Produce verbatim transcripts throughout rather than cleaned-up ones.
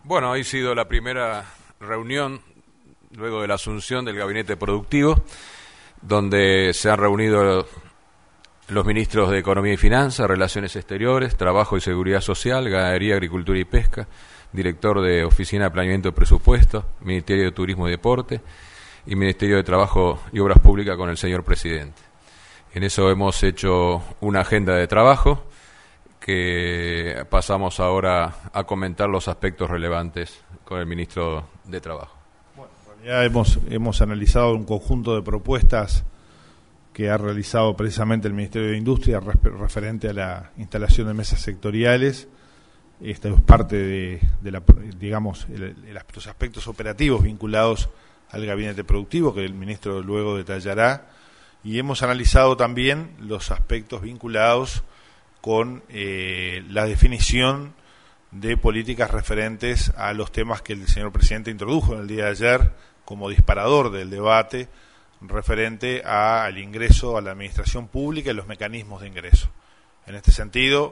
Bueno, ha sido la primera reunión luego de la asunción del gabinete productivo, donde se han reunido los ministros de Economía y Finanzas, Relaciones Exteriores, Trabajo y Seguridad Social, Ganadería, Agricultura y Pesca, director de Oficina de Planeamiento y Presupuesto, Ministerio de Turismo y Deporte y Ministerio de Trabajo y Obras Públicas con el señor presidente. En eso hemos hecho una agenda de trabajo que pasamos ahora a comentar los aspectos relevantes con el ministro de Trabajo. Bueno, en realidad hemos, hemos analizado un conjunto de propuestas que ha realizado precisamente el Ministerio de Industria referente a la instalación de mesas sectoriales. Esto es parte de, de la, digamos, el, el, los aspectos operativos vinculados al gabinete productivo, que el ministro luego detallará, y hemos analizado también los aspectos vinculados con eh, la definición de políticas referentes a los temas que el señor presidente introdujo en el día de ayer como disparador del debate referente a, al ingreso a la administración pública y los mecanismos de ingreso. En este sentido,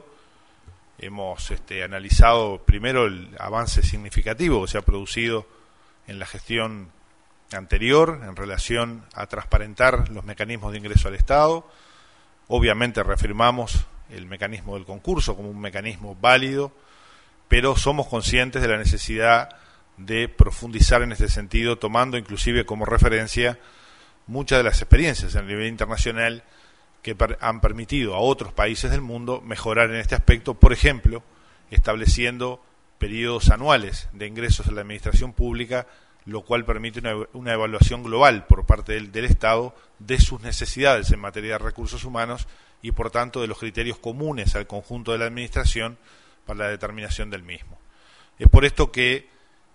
hemos este, analizado primero el avance significativo que se ha producido en la gestión anterior en relación a transparentar los mecanismos de ingreso al Estado. Obviamente reafirmamos el mecanismo del concurso como un mecanismo válido, pero somos conscientes de la necesidad de profundizar en este sentido, tomando inclusive como referencia muchas de las experiencias a nivel internacional que per- han permitido a otros países del mundo mejorar en este aspecto, por ejemplo, estableciendo periodos anuales de ingresos a la administración pública, lo cual permite una, una evaluación global por parte del, del Estado de sus necesidades en materia de recursos humanos y por tanto de los criterios comunes al conjunto de la administración para la determinación del mismo. Es por esto que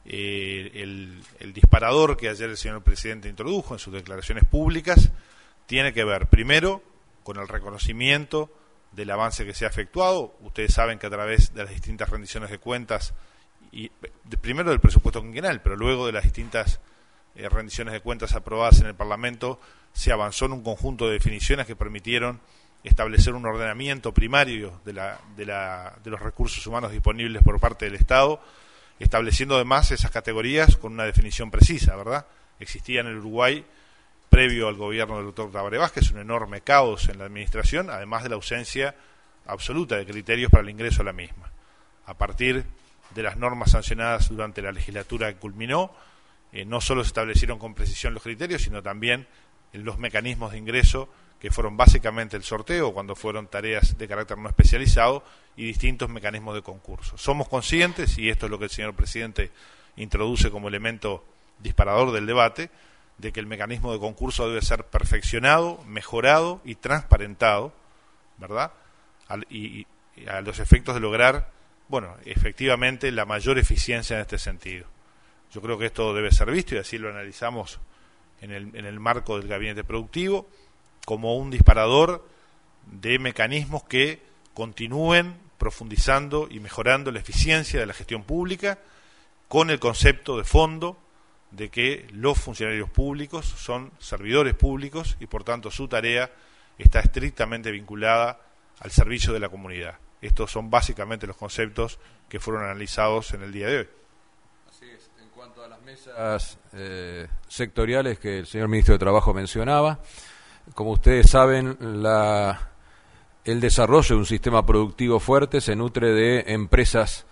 eh, el, el disparador que ayer el señor presidente introdujo en sus declaraciones públicas tiene que ver primero con el reconocimiento del avance que se ha efectuado. Ustedes saben que a través de las distintas rendiciones de cuentas, y de, primero del presupuesto quinquenal, pero luego de las distintas eh, rendiciones de cuentas aprobadas en el Parlamento, se avanzó en un conjunto de definiciones que permitieron establecer un ordenamiento primario de, la, de, la, de los recursos humanos disponibles por parte del Estado, estableciendo además esas categorías con una definición precisa, ¿verdad? Existía en el Uruguay, previo al gobierno del doctor Tabaré Vázquez, un enorme caos en la administración, además de la ausencia absoluta de criterios para el ingreso a la misma. A partir de las normas sancionadas durante la legislatura que culminó, eh, no solo se establecieron con precisión los criterios, sino también los mecanismos de ingreso, que fueron básicamente el sorteo, cuando fueron tareas de carácter no especializado, y distintos mecanismos de concurso. Somos conscientes, y esto es lo que el señor presidente introduce como elemento disparador del debate, de que el mecanismo de concurso debe ser perfeccionado, mejorado y transparentado, ¿verdad? Al, y, y a los efectos de lograr, bueno, efectivamente la mayor eficiencia en este sentido. Yo creo que esto debe ser visto, y así lo analizamos en el, en el marco del gabinete productivo, como un disparador de mecanismos que continúen profundizando y mejorando la eficiencia de la gestión pública, con el concepto de fondo de que los funcionarios públicos son servidores públicos y por tanto su tarea está estrictamente vinculada al servicio de la comunidad. Estos son básicamente los conceptos que fueron analizados en el día de hoy. Así es. En cuanto a las mesas eh, sectoriales que el señor ministro de Trabajo mencionaba, como ustedes saben, la, el desarrollo de un sistema productivo fuerte se nutre de empresas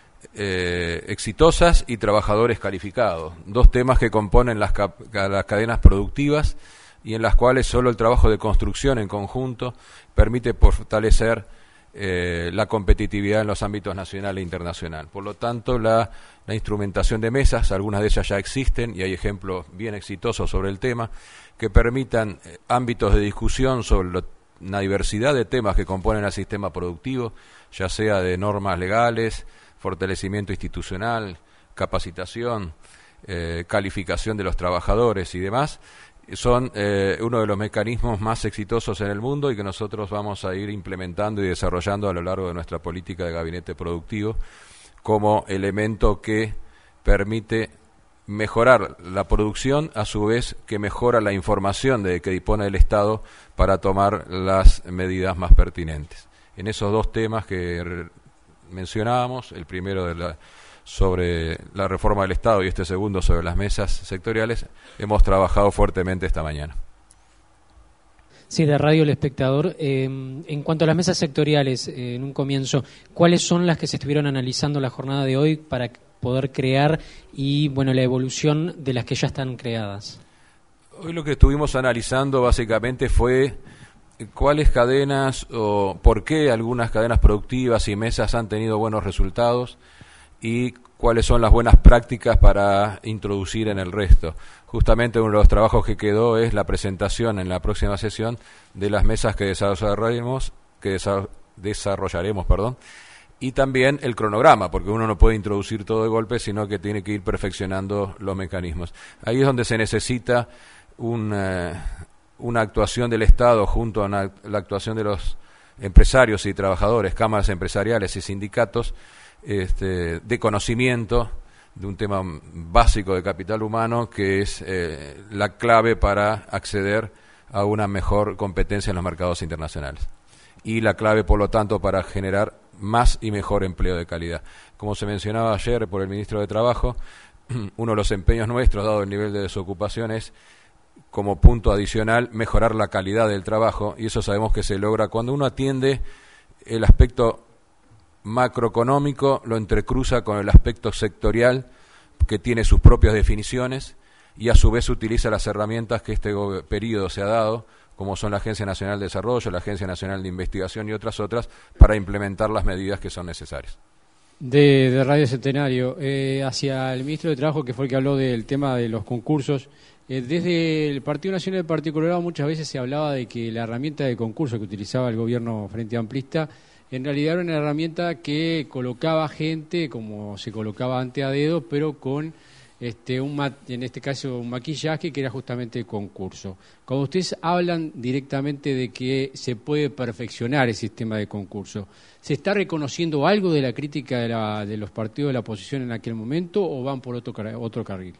eh, exitosas y trabajadores calificados, dos temas que componen las, cap, las cadenas productivas y en las cuales solo el trabajo de construcción en conjunto permite fortalecer eh, la competitividad en los ámbitos nacional e internacional. Por lo tanto, la, la instrumentación de mesas, algunas de ellas ya existen y hay ejemplos bien exitosos sobre el tema, que permitan eh, ámbitos de discusión sobre lo, una diversidad de temas que componen al sistema productivo, ya sea de normas legales, fortalecimiento institucional, capacitación, eh, calificación de los trabajadores y demás, son eh, uno de los mecanismos más exitosos en el mundo y que nosotros vamos a ir implementando y desarrollando a lo largo de nuestra política de gabinete productivo como elemento que permite mejorar la producción, a su vez que mejora la información de que dispone el Estado para tomar las medidas más pertinentes. En esos dos temas que mencionábamos, el primero de la sobre la reforma del Estado y este segundo sobre las mesas sectoriales, hemos trabajado fuertemente esta mañana. Sí, de Radio El Espectador. Eh, en cuanto a las mesas sectoriales, eh, en un comienzo, ¿cuáles son las que se estuvieron analizando la jornada de hoy para poder crear y, bueno, la evolución de las que ya están creadas? Hoy lo que estuvimos analizando básicamente fue cuáles cadenas o por qué algunas cadenas productivas y mesas han tenido buenos resultados y cuáles son las buenas prácticas para introducir en el resto. Justamente uno de los trabajos que quedó es la presentación en la próxima sesión de las mesas que desarrollaremos, que desarrollaremos, perdón, y también el cronograma, porque uno no puede introducir todo de golpe, sino que tiene que ir perfeccionando los mecanismos. Ahí es donde se necesita un, uh, una actuación del Estado junto a una, la actuación de los empresarios y trabajadores, cámaras empresariales y sindicatos, este, de conocimiento de un tema básico de capital humano, que es eh, la clave para acceder a una mejor competencia en los mercados internacionales. Y la clave, por lo tanto, para generar más y mejor empleo de calidad. Como se mencionaba ayer por el ministro de Trabajo, uno de los empeños nuestros, dado el nivel de desocupación, es, como punto adicional, mejorar la calidad del trabajo, y eso sabemos que se logra cuando uno atiende el aspecto macroeconómico, lo entrecruza con el aspecto sectorial, que tiene sus propias definiciones, y a su vez utiliza las herramientas que este periodo se ha dado, como son la Agencia Nacional de Desarrollo, la Agencia Nacional de Investigación y otras otras, para implementar las medidas que son necesarias. De, de Radio Centenario, eh, hacia el ministro de Trabajo, que fue el que habló del tema de los concursos, eh, desde el Partido Nacional del Partido Colorado muchas veces se hablaba de que la herramienta de concurso que utilizaba el gobierno Frente Amplista en realidad era una herramienta que colocaba gente, como se colocaba ante a dedo, pero con este un en este caso un maquillaje que era justamente el concurso. Cuando ustedes hablan directamente de que se puede perfeccionar el sistema de concurso, ¿se está reconociendo algo de la crítica de, la, de los partidos de la oposición en aquel momento o van por otro, otro carril?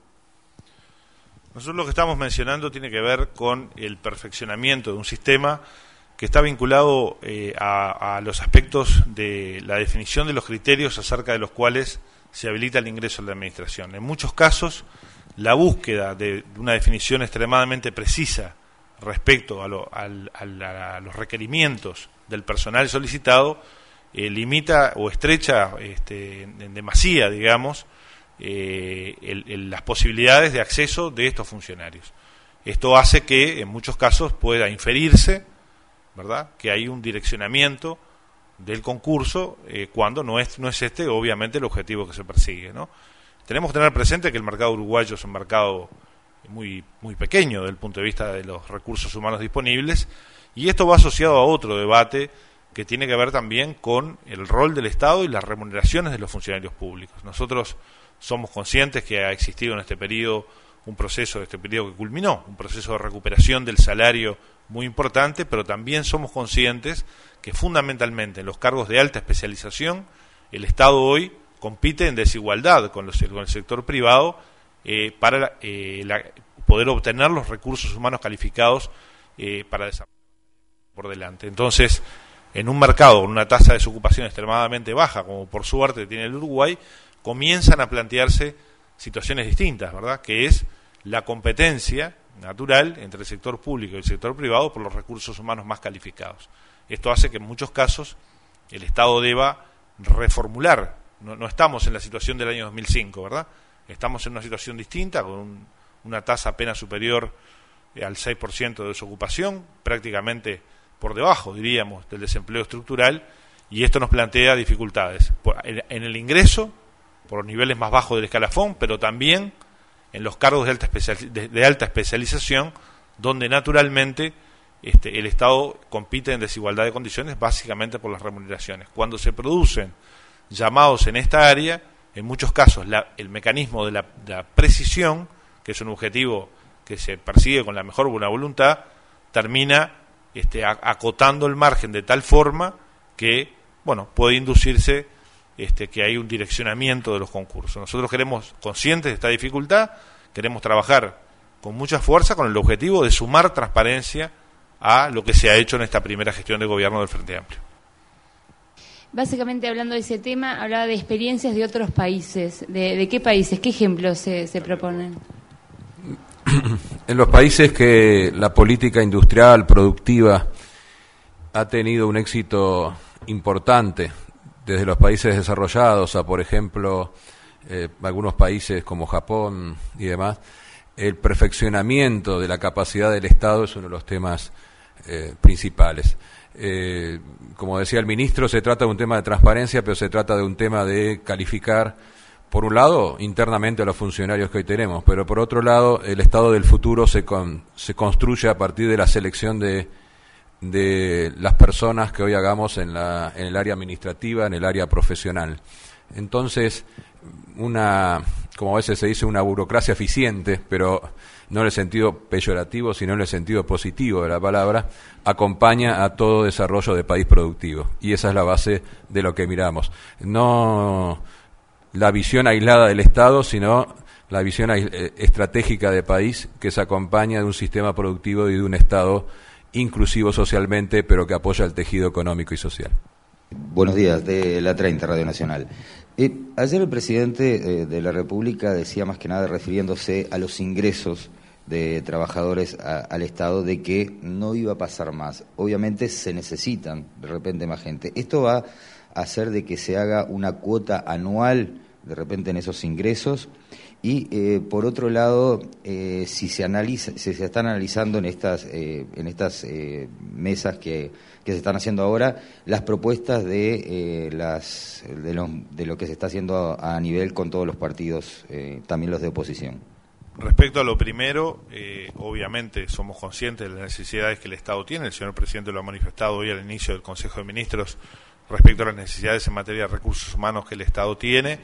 Nosotros lo que estamos mencionando tiene que ver con el perfeccionamiento de un sistema que está vinculado eh, a, a los aspectos de la definición de los criterios acerca de los cuales se habilita el ingreso a la administración. En muchos casos, la búsqueda de una definición extremadamente precisa respecto a, lo, a, a, a los requerimientos del personal solicitado eh, limita o estrecha este, en demasía, digamos, eh, el, el, las posibilidades de acceso de estos funcionarios. Esto hace que, en muchos casos, pueda inferirse, ¿verdad?, que hay un direccionamiento del concurso eh, cuando no es no es este obviamente el objetivo que se persigue, ¿no? Tenemos que tener presente que el mercado uruguayo es un mercado muy muy pequeño desde el punto de vista de los recursos humanos disponibles, y esto va asociado a otro debate que tiene que ver también con el rol del Estado y las remuneraciones de los funcionarios públicos. Nosotros somos conscientes que ha existido en este periodo un proceso, este periodo que culminó, un proceso de recuperación del salario muy importante, pero también somos conscientes que fundamentalmente en los cargos de alta especialización el Estado hoy compite en desigualdad con, los, con el sector privado eh, para eh, la, poder obtener los recursos humanos calificados eh, para desarrollar por delante. Entonces, en un mercado con una tasa de desocupación extremadamente baja, como por suerte tiene el Uruguay, comienzan a plantearse situaciones distintas, ¿verdad?, que es la competencia natural entre el sector público y el sector privado por los recursos humanos más calificados. Esto hace que en muchos casos el Estado deba reformular. No, no estamos en la situación del año dos mil cinco, ¿verdad? Estamos en una situación distinta, con un, una tasa apenas superior eh, al seis por ciento de desocupación, prácticamente por debajo, diríamos, del desempleo estructural, y esto nos plantea dificultades por, en, en el ingreso, por los niveles más bajos del escalafón, pero también en los cargos de alta, especial, de, de alta especialización, donde naturalmente este, el Estado compite en desigualdad de condiciones, básicamente por las remuneraciones. Cuando se producen llamados en esta área, en muchos casos la, el mecanismo de la, de la precisión, que es un objetivo que se persigue con la mejor buena voluntad, termina este, a, acotando el margen de tal forma que, bueno, puede inducirse Este, que hay un direccionamiento de los concursos. Nosotros queremos, conscientes de esta dificultad, queremos trabajar con mucha fuerza con el objetivo de sumar transparencia a lo que se ha hecho en esta primera gestión de gobierno del Frente Amplio. básicamente hablando de ese tema, hablaba de experiencias de otros países. ¿De, de qué países? ¿Qué ejemplos se, se proponen? En los países que la política industrial, productiva, ha tenido un éxito importante, desde los países desarrollados a, por ejemplo, eh, algunos países como Japón y demás, el perfeccionamiento de la capacidad del Estado es uno de los temas eh, principales. Eh, como decía el ministro, se trata de un tema de transparencia, pero se trata de un tema de calificar, por un lado, internamente a los funcionarios que hoy tenemos, pero por otro lado, el Estado del futuro se, con, se construye a partir de la selección de, de las personas que hoy hagamos en, la, en el área administrativa, en el área profesional. Entonces, una, como a veces se dice, una burocracia eficiente, pero no en el sentido peyorativo, sino en el sentido positivo de la palabra, acompaña a todo desarrollo de país productivo. Y esa es la base de lo que miramos. No la visión aislada del Estado, sino la visión estratégica de país que se acompaña de un sistema productivo y de un Estado inclusivo socialmente, pero que apoya el tejido económico y social. Buenos días, de la treinta, Radio Nacional. Eh, ayer el presidente eh, de la República decía, más que nada refiriéndose a los ingresos de trabajadores a, al Estado, de que no iba a pasar más. Obviamente se necesitan de repente más gente. ¿Esto va a hacer de que se haga una cuota anual de repente en esos ingresos? Y eh, por otro lado, eh, si se analiza, si se están analizando en estas eh, en estas eh, mesas que, que se están haciendo ahora las propuestas de eh, las de lo, de lo que se está haciendo a, a nivel con todos los partidos, eh, también los de oposición. Respecto a lo primero, eh, obviamente somos conscientes de las necesidades que el Estado tiene. El señor presidente lo ha manifestado hoy al inicio del Consejo de Ministros respecto a las necesidades en materia de recursos humanos que el Estado tiene.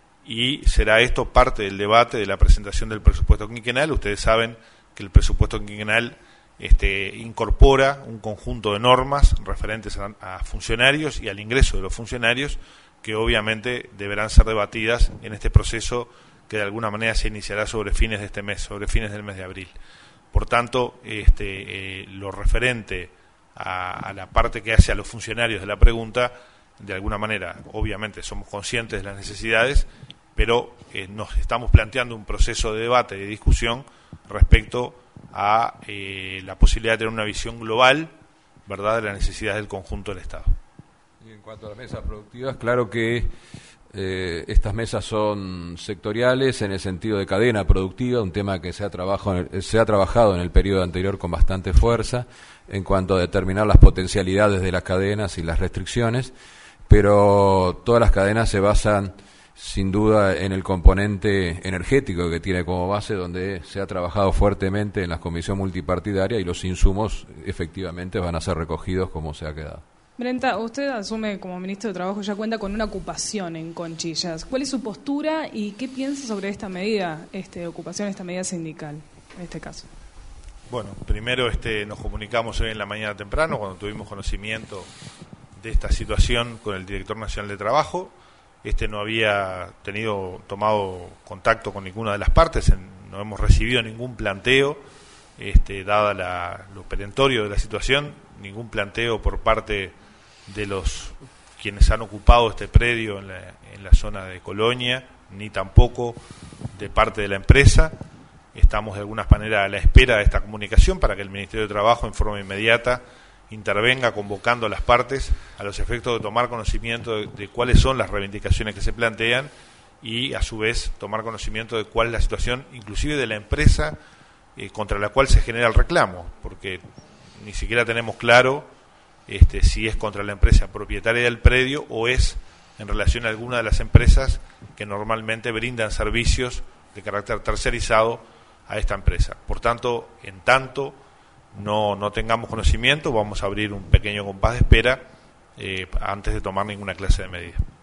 Y será esto parte del debate de la presentación del presupuesto quinquenal. Ustedes saben que el presupuesto quinquenal este, incorpora un conjunto de normas referentes a, a funcionarios y al ingreso de los funcionarios, que obviamente deberán ser debatidas en este proceso que de alguna manera se iniciará sobre fines de este mes, sobre fines del mes de abril. Por tanto, este, eh, lo referente a, a la parte que hace a los funcionarios de la pregunta, de alguna manera, obviamente somos conscientes de las necesidades, pero eh, nos estamos planteando un proceso de debate, de discusión respecto a eh, la posibilidad de tener una visión global, ¿verdad?, de las necesidades del conjunto del Estado. Y en cuanto a las mesas productivas, claro que eh, estas mesas son sectoriales en el sentido de cadena productiva, un tema que se ha, trabajo en el, se ha trabajado en el periodo anterior con bastante fuerza en cuanto a determinar las potencialidades de las cadenas y las restricciones, pero todas las cadenas se basan sin duda en el componente energético que tiene como base, donde se ha trabajado fuertemente en la comisión multipartidaria y los insumos efectivamente van a ser recogidos como se ha quedado. Brenta, usted asume como ministro de Trabajo, ya cuenta con una ocupación en Conchillas. ¿Cuál es su postura y qué piensa sobre esta medida, este, ocupación, esta medida sindical, en este caso? Bueno, primero este, nos comunicamos hoy en la mañana temprano, cuando tuvimos conocimiento de esta situación con el director nacional de Trabajo. Este no había tenido tomado contacto con ninguna de las partes, en, no hemos recibido ningún planteo, este, dada la, lo perentorio de la situación, ningún planteo por parte de los quienes han ocupado este predio en la, en la zona de Colonia, ni tampoco de parte de la empresa. Estamos de alguna manera a la espera de esta comunicación para que el Ministerio de Trabajo en forma inmediata intervenga convocando a las partes a los efectos de tomar conocimiento de, de cuáles son las reivindicaciones que se plantean y a su vez tomar conocimiento de cuál es la situación inclusive de la empresa eh, contra la cual se genera el reclamo, porque ni siquiera tenemos claro este, si es contra la empresa propietaria del predio o es en relación a alguna de las empresas que normalmente brindan servicios de carácter tercerizado a esta empresa. Por tanto, en tanto no no tengamos conocimiento, vamos a abrir un pequeño compás de espera eh, antes de tomar ninguna clase de medida.